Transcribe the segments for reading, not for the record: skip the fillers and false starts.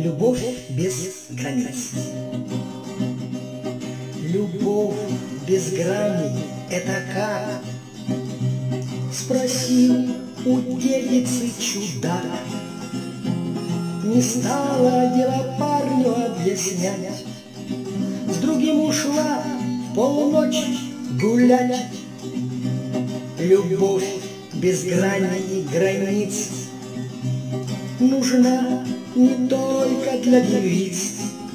Любовь без границ. Любовь без грани — это как? Спросил у девицы чудак. Не стала дело парню объяснять. С другим ушла в полночь гулять. Любовь без грани и границ нужна не только для девиц,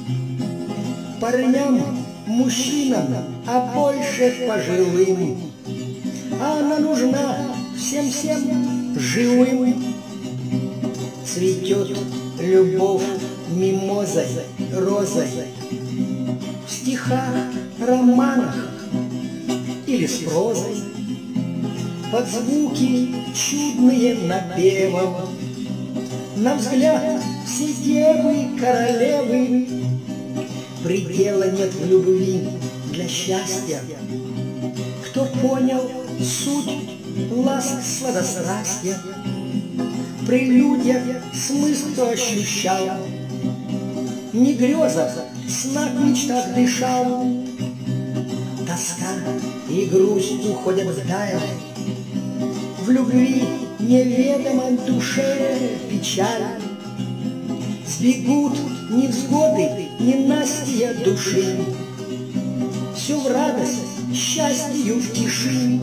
парням, мужчинам, а больше пожилым. Она нужна всем живым. Цветет любовь мимозой, розой, в стихах, романах или с прозой, под звуки чудные напевов. На взгляд все девы королевы, предела нет в любви для счастья. Кто понял суть ласк сладострастия, при людях смысл кто ощущал, не грезах, снах, мечтах дышал. Тоска и грусть уходят вдаль, в любви неведомой душе печаль. Сбегут невзгоды, ненастья души, все в радость, счастью в тиши.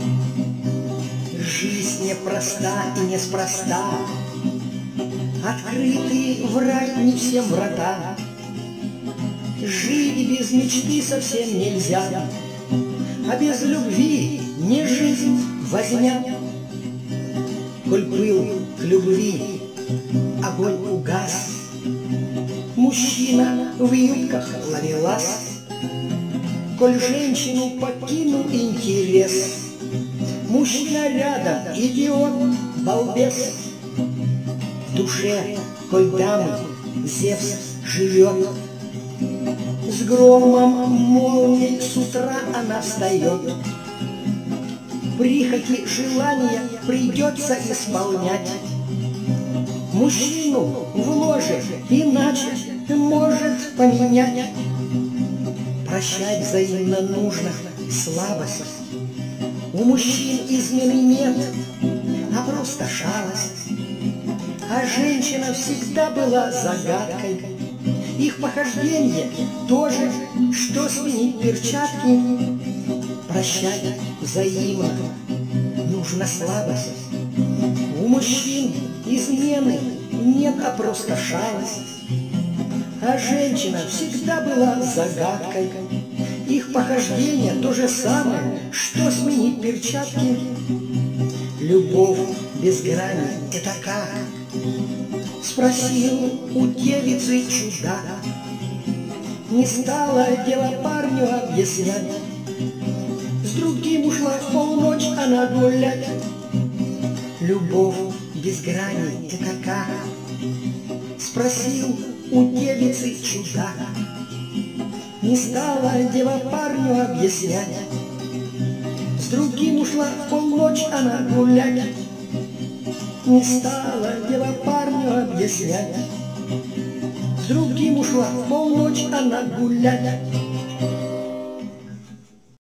Жизнь непроста и неспроста, открыты в рай не всем врата. Жить без мечты совсем нельзя, а без любви не жизнь, возня. Коль был к любви огонь угас, мужчина в юбках ловелас. Коль женщину покинул интерес, мужчина рядом идиот, балбес. В душе, коль дамы Зевс живет, с громом молнии с утра она встает. Прихоти, желания придется исполнять. Мужчину в ложе иначе может поменять. Прощать взаимно нужно слабость. У мужчин измены нет, а просто шалость. А женщина всегда была загадкой. Их похождение тоже, что сменить перчатки. Прощать взаимно нужно слабость. У мужчин измены нет, а просто шалость. А женщина всегда была загадкой. Их похождение то же самое, что сменить перчатки. Любовь без грани — это как? Спросил у девицы чудак. Не стала дело парню объяснять. С другим ушла в полночь она гулять. Любовь без грани — это как? Спросил у девицы чудак. Не стала дева парню объяснять. С другим ушла в полночь она гулять. Не стала дева парню объяснять. С другим ушла в полночь она гулять.